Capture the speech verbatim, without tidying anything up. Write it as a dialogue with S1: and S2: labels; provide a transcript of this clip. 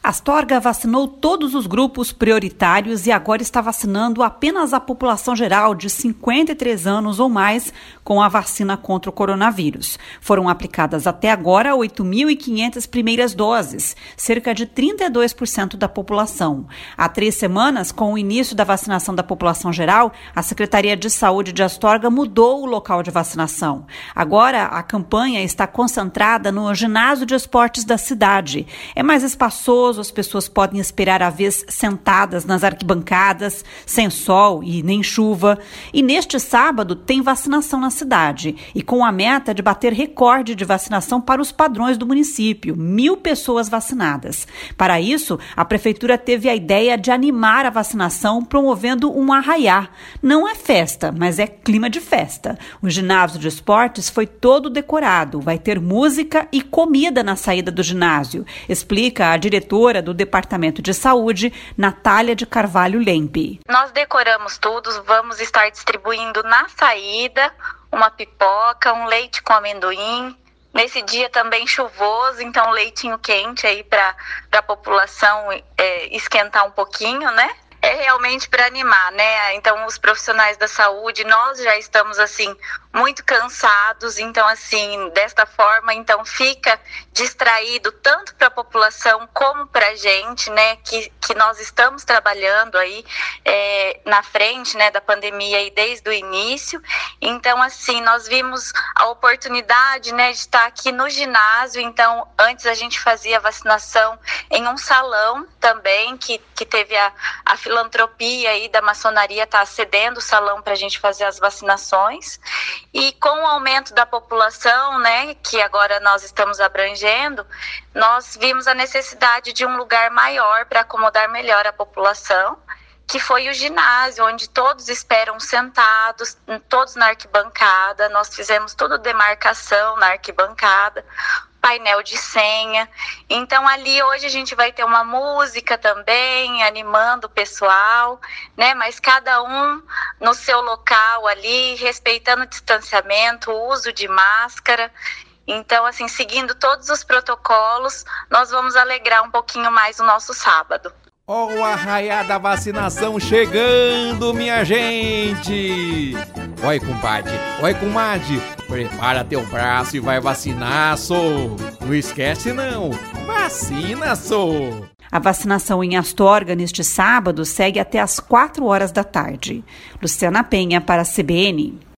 S1: Astorga vacinou todos os grupos prioritários e agora está vacinando apenas a população geral de cinquenta e três anos ou mais com a vacina contra o coronavírus. Foram aplicadas até agora oito mil e quinhentas primeiras doses, cerca de trinta e dois por cento da população. Há três semanas, com o início da vacinação da população geral, a Secretaria de Saúde de Astorga mudou o local de vacinação. Agora, a campanha está concentrada no ginásio de esportes da cidade. É mais espaçoso, as pessoas podem esperar a vez sentadas nas arquibancadas, sem sol e nem chuva. E neste sábado tem vacinação na cidade, e com a meta de bater recorde de vacinação para os padrões do município, mil pessoas vacinadas. Para isso, a prefeitura teve a ideia de animar a vacinação promovendo um arraiá. Não é festa, mas é clima de festa. O ginásio de esportes foi todo decorado, vai ter música e comida na saída do ginásio, explica a diretora do Departamento de Saúde, Natália de Carvalho Lempe.
S2: Nós decoramos tudo, vamos estar distribuindo na saída uma pipoca, um leite com amendoim. Nesse dia também chuvoso, então leitinho quente aí para a população é, esquentar um pouquinho, né? É realmente para animar, né? Então, os profissionais da saúde, nós já estamos, assim, muito cansados. Então, assim, desta forma, então, fica distraído tanto para a população como para a gente, né? Que, que nós estamos trabalhando aí é, na frente, né, da pandemia aí desde o início. Então, assim, nós vimos a oportunidade, né, de estar aqui no ginásio. Então, antes a gente fazia vacinação em um salão também, que, que teve a, a filantropia aí da maçonaria está cedendo o salão para a gente fazer as vacinações. E com o aumento da população, né, que agora nós estamos abrangendo, nós vimos a necessidade de um lugar maior para acomodar melhor a população, que foi o ginásio, onde todos esperam sentados, todos na arquibancada. Nós fizemos toda demarcação na arquibancada, painel de senha. Então ali hoje a gente vai ter uma música também, animando o pessoal, né? Mas cada um no seu local ali, respeitando o distanciamento, o uso de máscara. Então, assim, seguindo todos os protocolos, nós vamos alegrar um pouquinho mais o nosso sábado.
S3: Ó o arraiá da vacinação chegando, minha gente! Oi, compadre, oi, comadre, prepara teu braço e vai vacinar, sou! Não esquece não, vacina, sou!
S1: A vacinação em Astorga neste sábado segue até às quatro horas da tarde. Luciana Penha para a C B N.